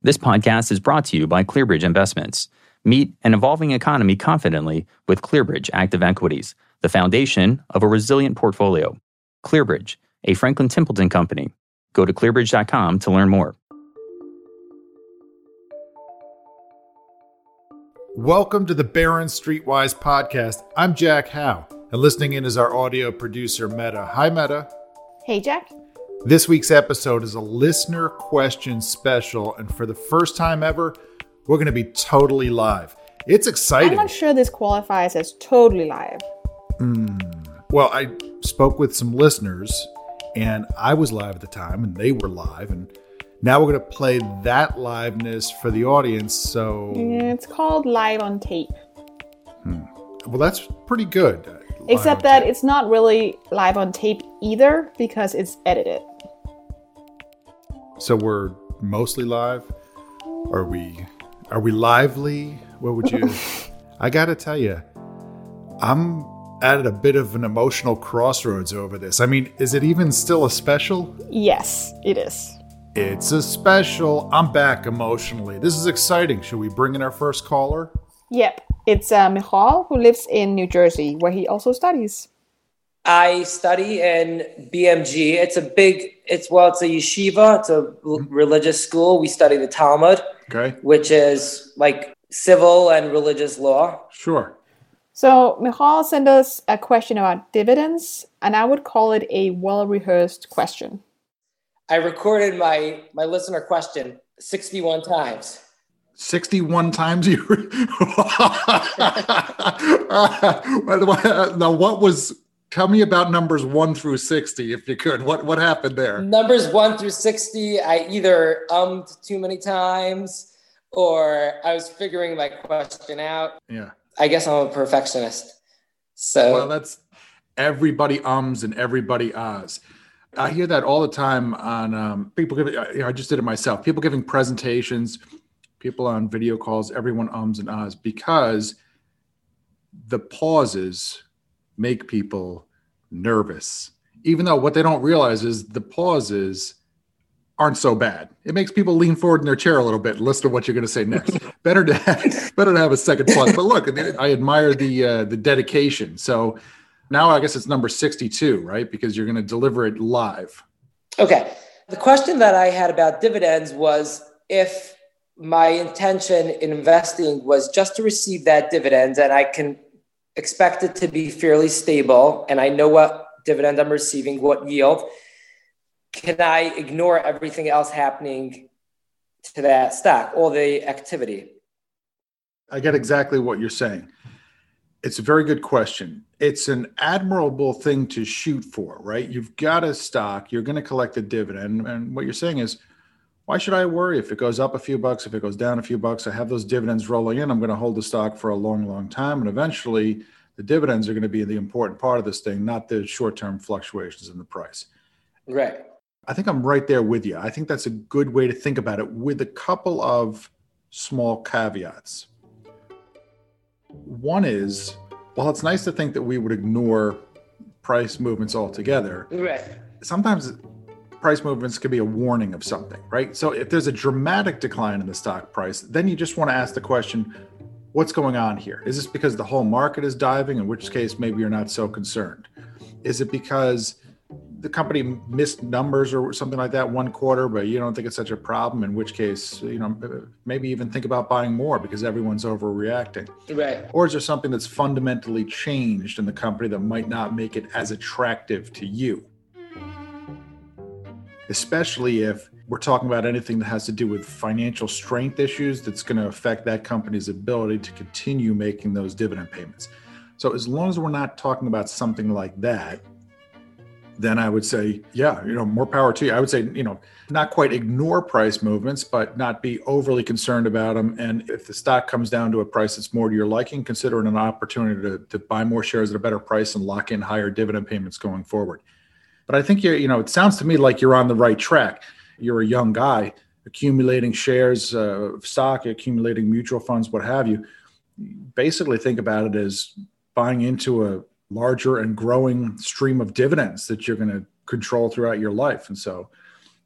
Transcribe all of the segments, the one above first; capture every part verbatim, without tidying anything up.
This podcast is brought to you by ClearBridge Investments. Meet an evolving economy confidently with ClearBridge Active Equities, the foundation of a resilient portfolio. ClearBridge, a Franklin Templeton company. Go to clear bridge dot com to learn more. Welcome to the Barron Streetwise podcast. I'm Jack Howe, and listening in is our audio producer, Meta. Hi, Meta. Hey, Jack. This week's episode is a listener question special, and for the first time ever, we're going to be totally live. It's exciting. I'm not sure this qualifies as totally live. Mm. Well, I spoke with some listeners, and I was live at the time, and they were live, and now we're going to play that liveness for the audience, so... It's called live on tape. Hmm. Well, that's pretty good. Except that it's not really live on tape either, because it's edited. So we're mostly live? Are we are we lively? What would you... I gotta tell you, I'm at a bit of an emotional crossroads over this. I mean, is it even still a special? Yes, it is. It's a special. I'm back emotionally. This is exciting. Should we bring in our first caller? Yep. It's uh, Michal, who lives in New Jersey, where he also studies. I study in B M G. It's a big, it's, well, it's a yeshiva. It's a mm-hmm. religious school. We study the Talmud, okay, which is like civil and religious law. Sure. So Michal sent us a question about dividends, and I would call it a well-rehearsed question. I recorded my, my listener question sixty-one times. sixty-one times you Now, what was, tell me about numbers one through sixty, if you could. What what happened there? Numbers one through sixty, I either ummed too many times or I was figuring my question out. Yeah. I guess I'm a perfectionist. So well, that's everybody ums and everybody ahs. I hear that all the time on um, people giving, you know, I just did it myself. People giving presentations, people on video calls, everyone ums and ahs because the pauses make people nervous. Even though what they don't realize is the pauses aren't so bad. It makes people lean forward in their chair a little bit and listen to what you're going to say next. better to have, better to have a second pause. But look, I admire the uh, the dedication. So now I guess it's number sixty-two, right? Because you're going to deliver it live. Okay. The question that I had about dividends was if my intention in investing was just to receive that dividend and I can expect it to be fairly stable and I know what dividend I'm receiving, what yield, can I ignore everything else happening to that stock, all the activity? I get exactly what you're saying. It's a very good question. It's an admirable thing to shoot for, right? You've got a stock, you're going to collect a dividend. And what you're saying is, why should I worry if it goes up a few bucks, if it goes down a few bucks? I have those dividends rolling in. I'm going to hold the stock for a long, long time. And eventually the dividends are going to be the important part of this thing, not the short-term fluctuations in the price. Right. I think I'm right there with you. I think that's a good way to think about it with a couple of small caveats. One is, while it's nice to think that we would ignore price movements altogether, right. sometimes price movements could be a warning of something, right? So if there's a dramatic decline in the stock price, then you just want to ask the question, what's going on here? Is this because the whole market is diving, in which case maybe you're not so concerned? Is it because the company missed numbers or something like that one quarter, but you don't think it's such a problem, in which case, you know, maybe even think about buying more because everyone's overreacting. Right. Or is there something that's fundamentally changed in the company that might not make it as attractive to you? Especially if we're talking about anything that has to do with financial strength issues that's going to affect that company's ability to continue making those dividend payments. So as long as we're not talking about something like that, then I would say, yeah, you know, more power to you. I would say, you know, not quite ignore price movements, but not be overly concerned about them. And if the stock comes down to a price that's more to your liking, consider it an opportunity to, to buy more shares at a better price and lock in higher dividend payments going forward. But I think you're, you know, it sounds to me like you're on the right track. You're a young guy accumulating shares of uh, stock, accumulating mutual funds, what have you. Basically think about it as buying into a larger and growing stream of dividends that you're going to control throughout your life. And so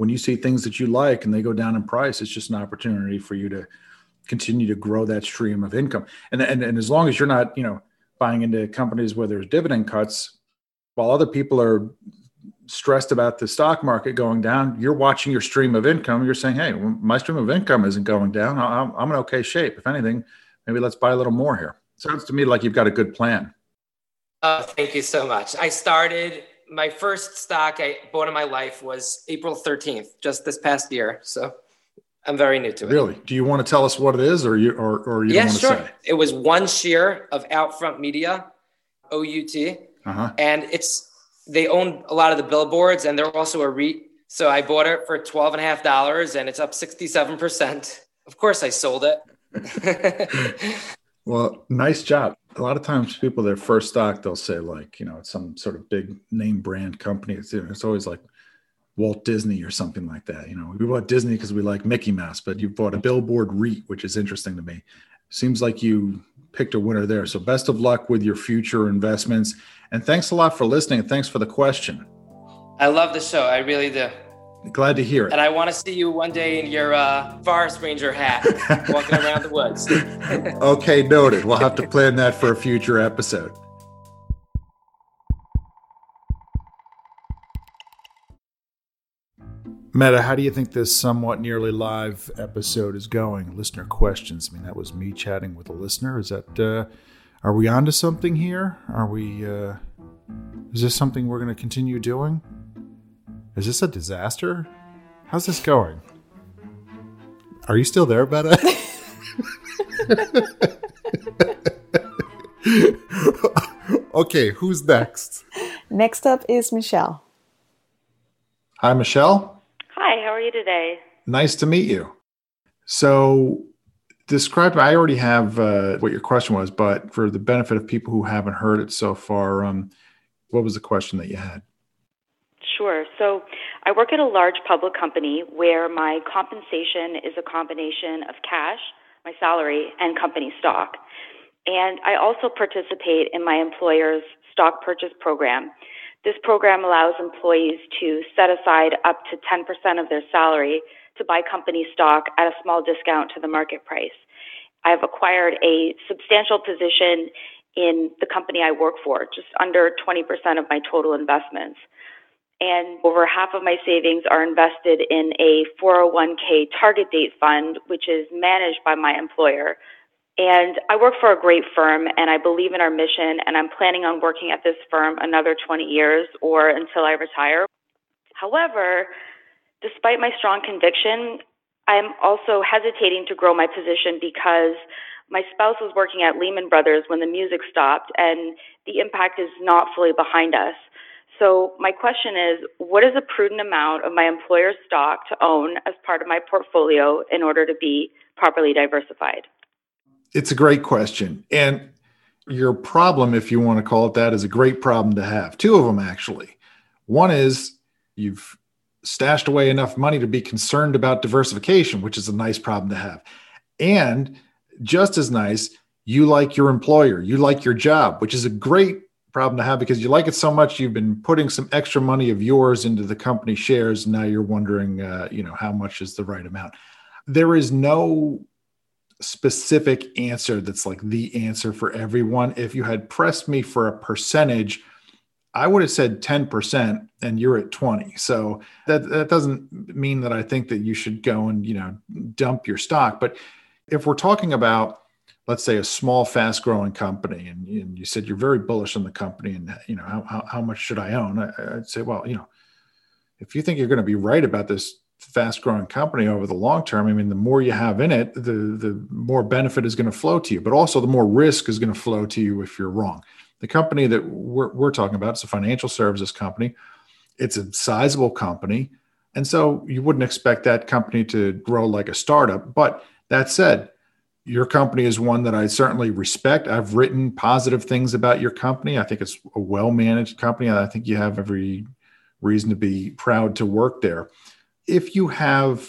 when you see things that you like and they go down in price, it's just an opportunity for you to continue to grow that stream of income. And, and, and as long as you're not, you know, buying into companies where there's dividend cuts, while other people are stressed about the stock market going down, you're watching your stream of income. You're saying, hey, my stream of income isn't going down. I'm, I'm in okay shape. If anything, maybe let's buy a little more here. Sounds to me like you've got a good plan. Oh, thank you so much. I started, my first stock I bought in my life was April thirteenth, just this past year. So I'm very new to it. Really? Do you want to tell us what it is, or you or, or you yeah, don't want sure. to say? It was one share of Outfront Media, O U T. Uh-huh. And it's, they own a lot of the billboards and they're also a REIT. So I bought it for twelve and a half dollars and it's up sixty-seven percent. Of course I sold it. Well, nice job. A lot of times people, their first stock, they'll say like, you know, it's some sort of big name brand company. It's, it's always like Walt Disney or something like that. You know, we bought Disney because we like Mickey Mouse, but you bought a billboard REIT, which is interesting to me. Seems like you picked a winner there. So best of luck with your future investments. And thanks a lot for listening. And thanks for the question. I love the show. I really do. Glad to hear it. And I want to see you one day in your uh, forest ranger hat walking around the woods. Okay, noted. We'll have to plan that for a future episode. Meta, how do you think this somewhat nearly live episode is going? Listener questions. I mean, that was me chatting with a listener. Is that, uh, are we on to something here? Are we, uh, is this something we're going to continue doing? Is this a disaster? How's this going? Are you still there, Betta? Okay, who's next? Next up is Michelle. Hi, Michelle. Hi, how are you today? Nice to meet you. So describe, I already have uh, what your question was, but for the benefit of people who haven't heard it so far, um, what was the question that you had? Sure. So I work at a large public company where my compensation is a combination of cash, my salary, and company stock. And I also participate in my employer's stock purchase program. This program allows employees to set aside up to ten percent of their salary to buy company stock at a small discount to the market price. I've acquired a substantial position in the company I work for, just under twenty percent of my total investments. And over half of my savings are invested in a four oh one k target date fund, which is managed by my employer. And I work for a great firm, and I believe in our mission, and I'm planning on working at this firm another twenty years or until I retire. However, despite my strong conviction, I'm also hesitating to grow my position because my spouse was working at Lehman Brothers when the music stopped, and the impact is not fully behind us. So my question is, what is a prudent amount of my employer's stock to own as part of my portfolio in order to be properly diversified? It's a great question. And your problem, if you want to call it that, is a great problem to have. Two of them, actually. One is you've stashed away enough money to be concerned about diversification, which is a nice problem to have. And just as nice, you like your employer, you like your job, which is a great problem to have because you like it so much you've been putting some extra money of yours into the company shares, and now you're wondering uh, you know how much is the right amount. There is no specific answer that's like the answer for everyone. If you had pressed me for a percentage, I would have said ten percent and you're at twenty. So that that doesn't mean that I think that you should go and you know dump your stock. But if we're talking about, let's say, a small, fast-growing company, and, and you said you're very bullish on the company, and you know how, how, how much should I own? I, I'd say, well, you know, if you think you're going to be right about this fast-growing company over the long term, I mean, the more you have in it, the the more benefit is going to flow to you, but also the more risk is going to flow to you if you're wrong. The company that we're we're talking about is a financial services company. It's a sizable company, and so you wouldn't expect that company to grow like a startup. But that said, your company is one that I certainly respect. I've written positive things about your company. I think it's a well-managed company, and I think you have every reason to be proud to work there. If you have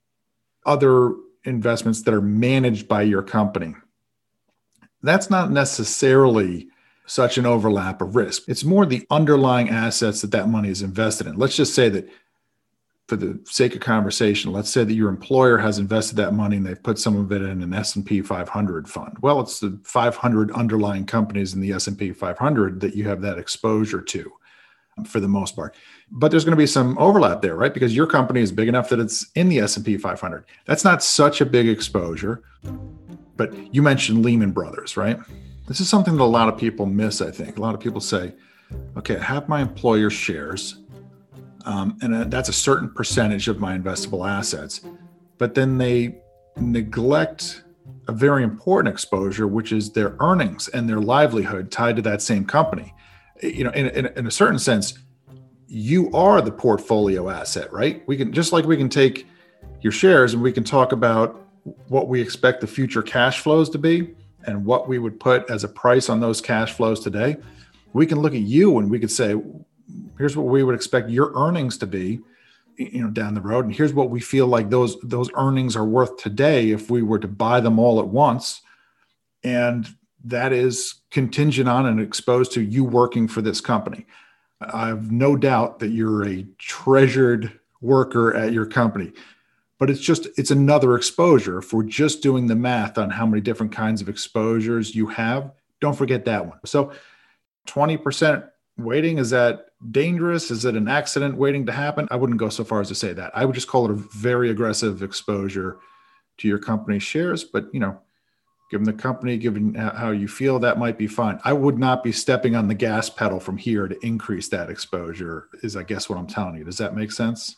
other investments that are managed by your company, that's not necessarily such an overlap of risk. It's more the underlying assets that that money is invested in. Let's just say that for the sake of conversation, let's say that your employer has invested that money and they've put some of it in an S and P five hundred fund. Well, it's the five hundred underlying companies in the S and P five hundred that you have that exposure to for the most part. But there's going to be some overlap there, right? Because your company is big enough that it's in the S and P five hundred. That's not such a big exposure. But you mentioned Lehman Brothers, right? This is something that a lot of people miss, I think. A lot of people say, okay, I have my employer's shares. Um, and that's a certain percentage of my investable assets. But then they neglect a very important exposure, which is their earnings and their livelihood tied to that same company. You know, in, in, in a certain sense, you are the portfolio asset, right? We can, just like we can take your shares and we can talk about what we expect the future cash flows to be and what we would put as a price on those cash flows today. We can look at you and we could say, here's what we would expect your earnings to be, you know, down the road. And here's what we feel like those, those earnings are worth today if we were to buy them all at once. And that is contingent on and exposed to you working for this company. I have no doubt that you're a treasured worker at your company, but it's just, it's another exposure. If we're just doing the math on how many different kinds of exposures you have, don't forget that one. So twenty percent weighting, is that dangerous? Is it an accident waiting to happen? I wouldn't go so far as to say that. I would just call it a very aggressive exposure to your company's shares. But, you know, given the company, given how you feel, that might be fine. I would not be stepping on the gas pedal from here to increase that exposure, is I guess what I'm telling you. Does that make sense?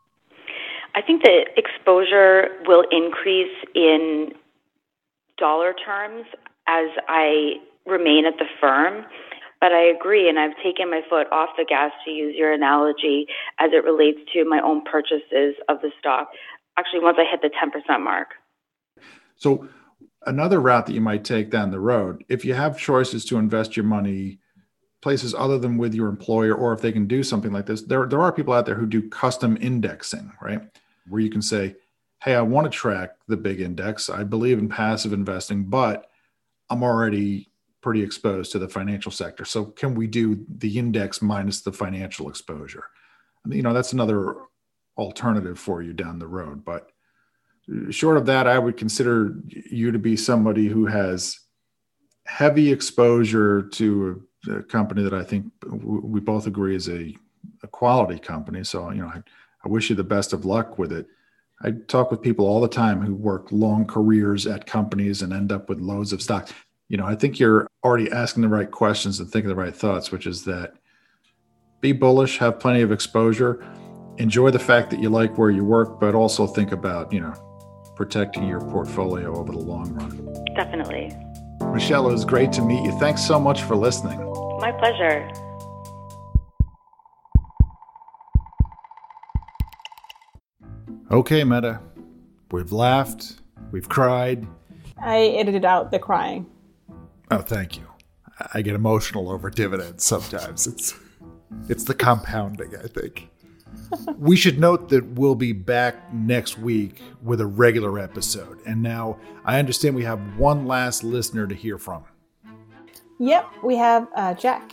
I think the exposure will increase in dollar terms as I remain at the firm. But I agree, and I've taken my foot off the gas, to use your analogy, as it relates to my own purchases of the stock. Actually, once I hit the ten percent mark. So another route that you might take down the road, if you have choices to invest your money places other than with your employer, or if they can do something like this, there, there are people out there who do custom indexing, right? Where you can say, hey, I want to track the big index. I believe in passive investing, but I'm already pretty exposed to the financial sector. So can we do the index minus the financial exposure? I mean, you know, that's another alternative for you down the road. But short of that, I would consider you to be somebody who has heavy exposure to a, a company that I think we both agree is a, a quality company. So, you know, I, I wish you the best of luck with it. I talk with people all the time who work long careers at companies and end up with loads of stock. You know, I think you're already asking the right questions and thinking the right thoughts, which is that be bullish, have plenty of exposure, enjoy the fact that you like where you work, but also think about, you know, protecting your portfolio over the long run. Definitely. Michelle, it was great to meet you. Thanks so much for listening. My pleasure. Okay, Meta. We've laughed. We've cried. I edited out the crying. Oh, thank you. I get emotional over dividends sometimes. It's it's the compounding, I think. We should note that we'll be back next week with a regular episode. And now I understand we have one last listener to hear from. Yep, we have uh, Jack.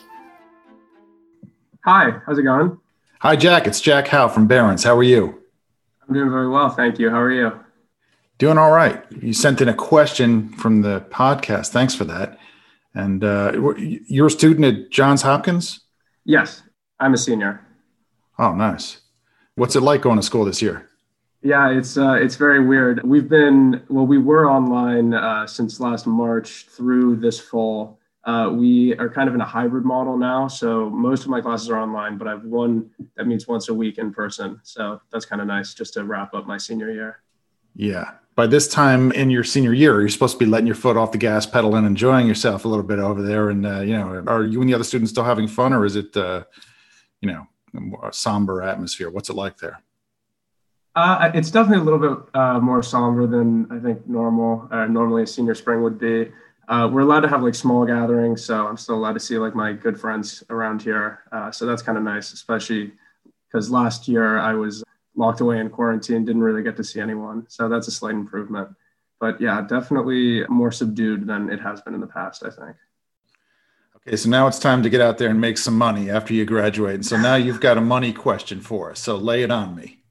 Hi, how's it going? Hi, Jack. It's Jack Howe from Barron's. How are you? I'm doing very well, thank you. How are you? Doing all right. You sent in a question from the podcast. Thanks for that. And uh, you're a student at Johns Hopkins? Yes, I'm a senior. Oh, nice. What's it like going to school this year? Yeah, it's uh, it's very weird. We've been, well, we were online uh, since last March through this fall. Uh, we are kind of in a hybrid model now. So most of my classes are online, but I have one that meets once a week in person. So that's kind of nice just to wrap up my senior year. Yeah. By this time in your senior year, you're supposed to be letting your foot off the gas pedal and enjoying yourself a little bit over there. And, uh, you know, are you and the other students still having fun, or is it, uh, you know, a somber atmosphere? What's it like there? Uh, it's definitely a little bit uh, more somber than I think normal, uh, normally a senior spring would be. Uh, we're allowed to have like small gatherings, so I'm still allowed to see like my good friends around here. Uh, so that's kind of nice, especially because last year I was locked away in quarantine, didn't really get to see anyone. So that's a slight improvement. But yeah, definitely more subdued than it has been in the past, I think. Okay, so now it's time to get out there and make some money after you graduate. And so now you've got a money question for us. So lay it on me.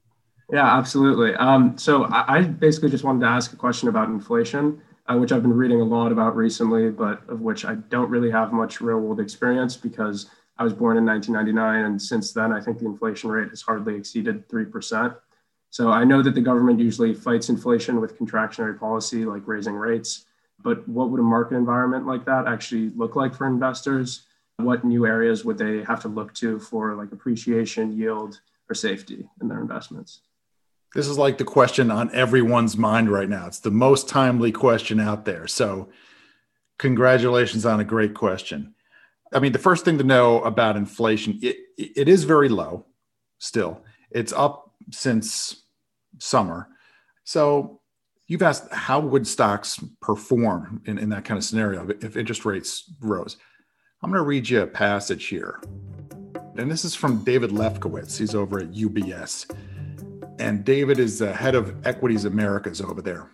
Yeah, absolutely. Um, so I, I basically just wanted to ask a question about inflation, uh, which I've been reading a lot about recently, but of which I don't really have much real world experience because I was born in nineteen ninety-nine. And since then, I think the inflation rate has hardly exceeded three percent. So I know that the government usually fights inflation with contractionary policy, like raising rates. But what would a market environment like that actually look like for investors? What new areas would they have to look to for like appreciation, yield, or safety in their investments? This is like the question on everyone's mind right now. It's the most timely question out there. So congratulations on a great question. I mean, the first thing to know about inflation, it, it is very low still. It's up since summer. So you've asked, how would stocks perform in, in that kind of scenario if interest rates rose? I'm going to read you a passage here. And this is from David Lefkowitz. He's over at U B S. And David is the head of Equities Americas over there.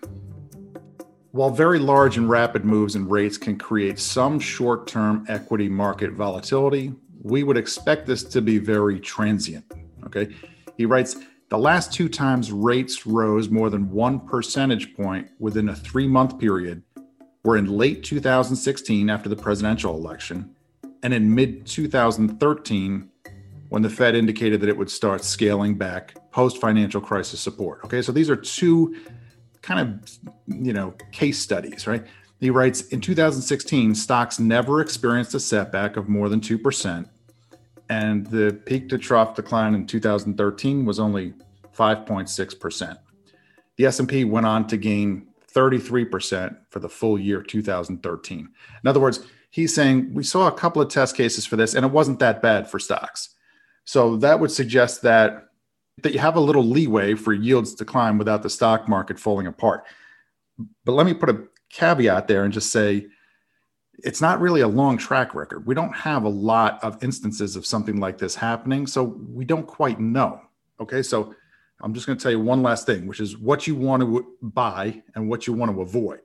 While very large and rapid moves in rates can create some short-term equity market volatility, we would expect this to be very transient. Okay. He writes, the last two times rates rose more than one percentage point within a three-month period were in late two thousand sixteen after the presidential election and in mid two thousand thirteen when the Fed indicated that it would start scaling back post-financial crisis support. Okay, so these are two kind of, you know, case studies, right? He writes, in two thousand sixteen, stocks never experienced a setback of more than two percent. And the peak to trough decline in two thousand thirteen was only five point six percent. The S and P went on to gain thirty-three percent for the full year two thousand thirteen. In other words, he's saying we saw a couple of test cases for this and it wasn't that bad for stocks. So that would suggest that, that you have a little leeway for yields to climb without the stock market falling apart. But let me put a caveat there and just say, it's not really a long track record. We don't have a lot of instances of something like this happening, so we don't quite know. Okay, so I'm just going to tell you one last thing, which is what you want to buy and what you want to avoid.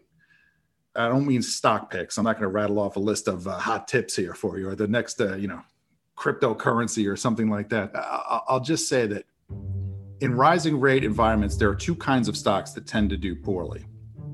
I don't mean stock picks. I'm not going to rattle off a list of uh, hot tips here for you or the next, uh, you know, cryptocurrency or something like that. I'll just say that in rising rate environments, there are two kinds of stocks that tend to do poorly.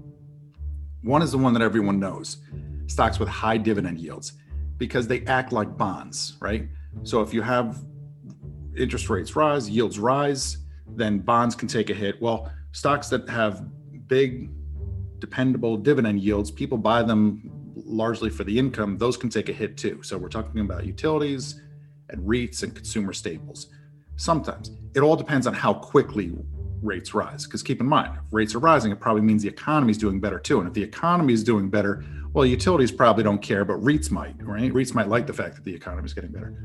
One is the one that everyone knows, stocks with high dividend yields, because they act like bonds, right? So if you have interest rates rise, yields rise, then bonds can take a hit. Well, stocks that have big, dependable dividend yields, people buy them largely for the income, those can take a hit too. So we're talking about utilities and REITs and consumer staples. Sometimes it all depends on how quickly rates rise. Because keep in mind, if rates are rising, it probably means the economy is doing better too. And if the economy is doing better, well, utilities probably don't care, but REITs might, right? REITs might like the fact that the economy is getting better.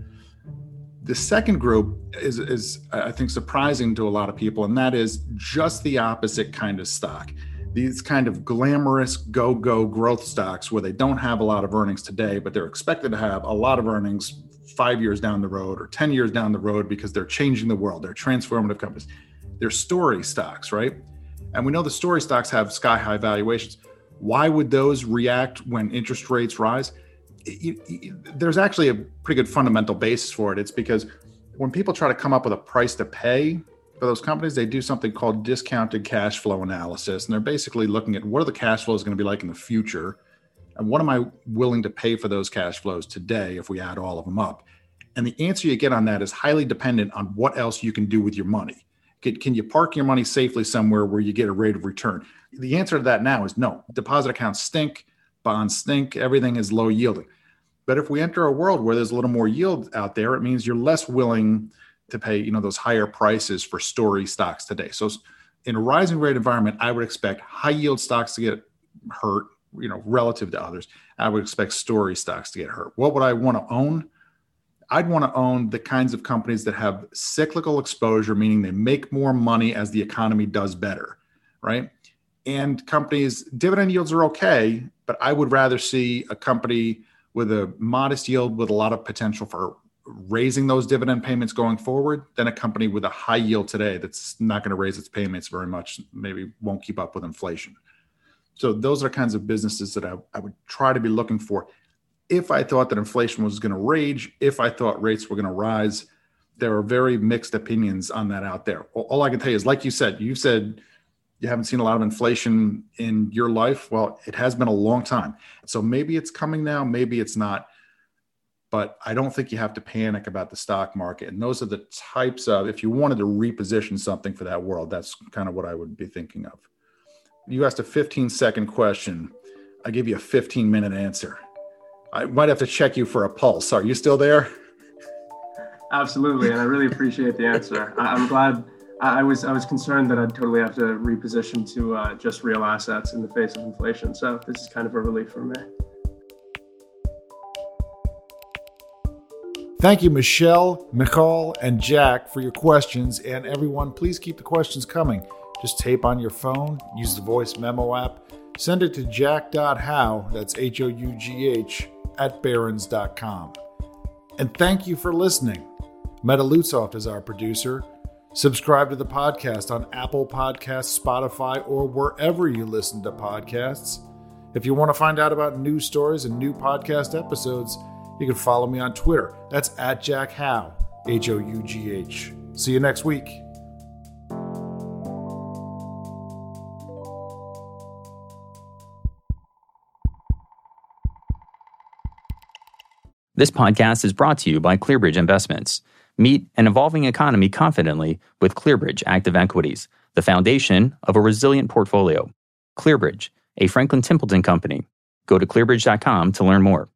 The second group is, is, I think, surprising to a lot of people, and that is just the opposite kind of stock. These kind of glamorous go-go growth stocks where they don't have a lot of earnings today, but they're expected to have a lot of earnings five years down the road or ten years down the road because they're changing the world. They're transformative companies. They're story stocks, right? And we know the story stocks have sky-high valuations. Why would those react when interest rates rise? It, it, there's actually a pretty good fundamental basis for it. It's because when people try to come up with a price to pay for those companies, they do something called discounted cash flow analysis. And they're basically looking at what are the cash flows going to be like in the future? And what am I willing to pay for those cash flows today if we add all of them up? And the answer you get on that is highly dependent on what else you can do with your money. Can, can you park your money safely somewhere where you get a rate of return? The answer to that now is no. Deposit accounts stink, bonds stink, everything is low yielding. But if we enter a world where there's a little more yield out there, it means you're less willing to pay, you know, those higher prices for story stocks today. So in a rising rate environment, I would expect high yield stocks to get hurt, you know, relative to others. I would expect story stocks to get hurt. What would I want to own? I'd want to own the kinds of companies that have cyclical exposure, meaning they make more money as the economy does better, right? And companies, dividend yields are okay, but I would rather see a company with a modest yield with a lot of potential for raising those dividend payments going forward than a company with a high yield today that's not going to raise its payments very much, maybe won't keep up with inflation. So those are kinds of businesses that I, I would try to be looking for if I thought that inflation was going to rage, if I thought rates were going to rise. there are very mixed opinions on that out there. All I can tell you is, like you said, you said you haven't seen a lot of inflation in your life. Well, it has been a long time. So maybe it's coming now, maybe it's not. But I don't think you have to panic about the stock market. And those are the types of, if you wanted to reposition something for that world, that's kind of what I would be thinking of. You asked a fifteen second question. I give you a fifteen minute answer. I might have to check you for a pulse. Are you still there? Absolutely. And I really appreciate the answer. I, I'm glad. I was I was concerned that I'd totally have to reposition to uh, just real assets in the face of inflation. So this is kind of a relief for me. Thank you, Michelle, Michal, and Jack for your questions. And everyone, please keep the questions coming. Just tape on your phone, use the voice memo app, send it to jack.how, that's H O U G H, at barons dot com. And thank you for listening. Meta Lutzoff is our producer. Subscribe to the podcast on Apple Podcasts, Spotify, or wherever you listen to podcasts. If you want to find out about news stories and new podcast episodes, you can follow me on Twitter. That's at Jack How, H O U G H. See you next week. This podcast is brought to you by ClearBridge Investments. Meet an evolving economy confidently with ClearBridge Active Equities, the foundation of a resilient portfolio. ClearBridge, a Franklin Templeton company. Go to clearbridge dot com to learn more.